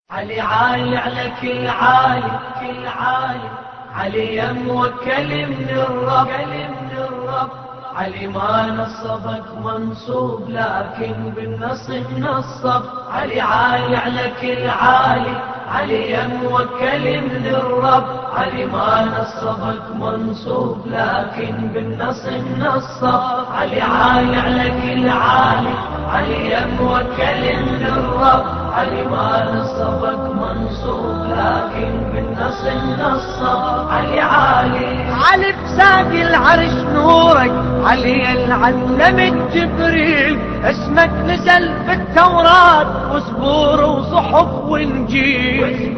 علي عالي على كل عالي كل عالي، علي موكل من الرب علي ما نصبك منصوب لكن بالنصب نصب. علي عالي على كل عالي، علي موكل من الرب علي ما نصبك منصوب لكن بالنصب نصب. علي عالي على كل عالي، علي موكل من الرب علي ما نصبك منصوب لكن بالنصب نصب. علي عالي علي بساق العرش نورك، علي العلم جبريل اسمك نزل بالتوراة وزبور وصحف وانجيل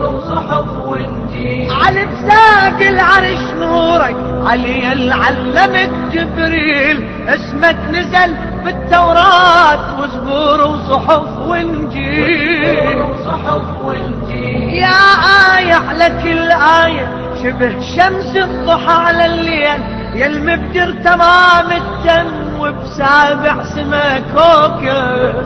علي بساق العرش نورك، علي العلم جبريل اسمك نزل بالتوراة وزبور وصحف وانجيل يا آية على كل آية شبه شمس الضحى على الليل، يا المبدر تمام الدم وبسابع سما كوكب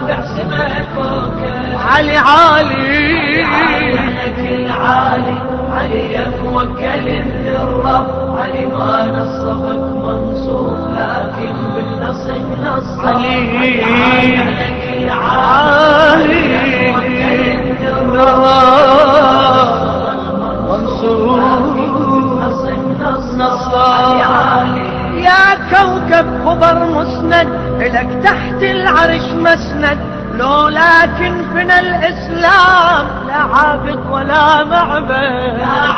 علي عالي على كل عالي، علي موكل من الرب علي ما نصبك منصوب لكن بالنصب نصب. علي على كل عالي موكل من الرب يا كوكب خبر مسند إلك تحت العرش مسند، لولاكن فينا الإسلام لا عابد ولا معبد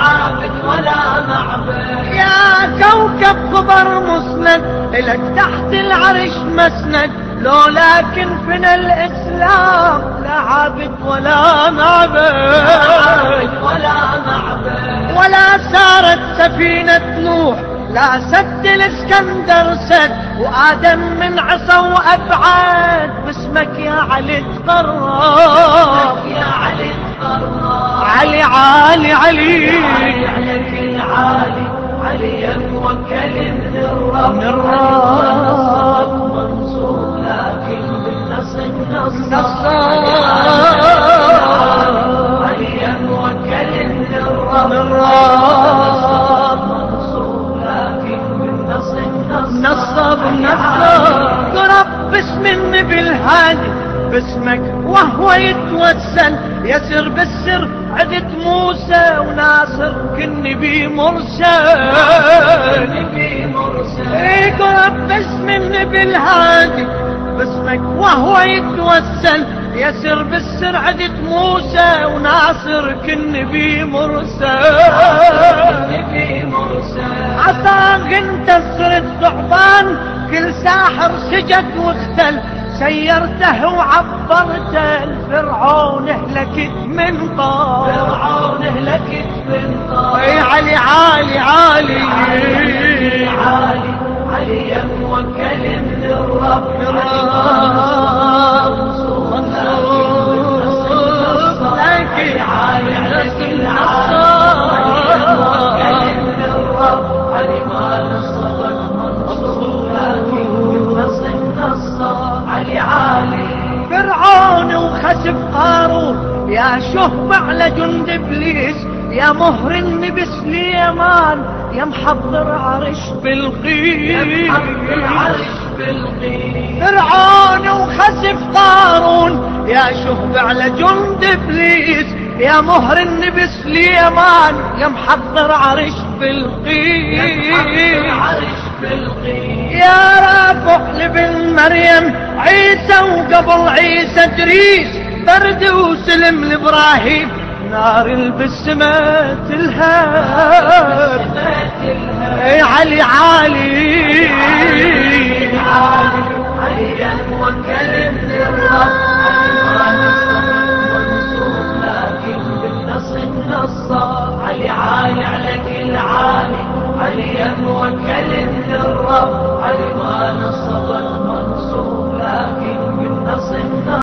يا كوكب خبر مسند إلك تحت العرش مسند، لولاكن فينا الإسلام لا عابد ولا معبد ولا سارت سفينة نوح لا سد الاسكندر سد، وآدم من عصا وأبعاد باسمك يا علي تقرب علي عالي علي على كل عالي، علي موكل من الرب منصوب لكن بالنصب نصب. علي موكل من الرب منصوب لكن بالنصب نصب قرب باسم النبي الهادي باسمك وهو يتوسل، يسر بالسر عدت موسى وناصر كالنبي مرسل قرب باسم النبي الهادي باسمك وهو يتوسل، يسر بالسر عدت موسى وناصر كالنبي مرسل. عصاك انتصر الثعبان كل ساحر سجد واختل، سيرته وعبرته الفرعون هلكت من طار اي علي عالي عالي علي موكل من الرب لكن عالي على كل علي ما نصبك منصوب لكن بالنصب نصب. علي عالي فرعون وخسف قارون يا شهب على جند ابليس، يا مهر النبي سليمان يا محضر عرش بلقيس فرعون وخسف قارون يا شهب على جند ابليس، يا مهر النبي سليمان يا محضر عرش بلقيس يا رافع لبن مريم عيسى وقبل عيسى ادريس، برد وسلم لابراهيم نار بالسما تلهب اي علي عالي علي موكل من الرب منصوب لكن بالنصب نصب. علي عالي على كل عالي، علي موكل من الرب علي ما نصبك منصوب لكن بالنصب نصب.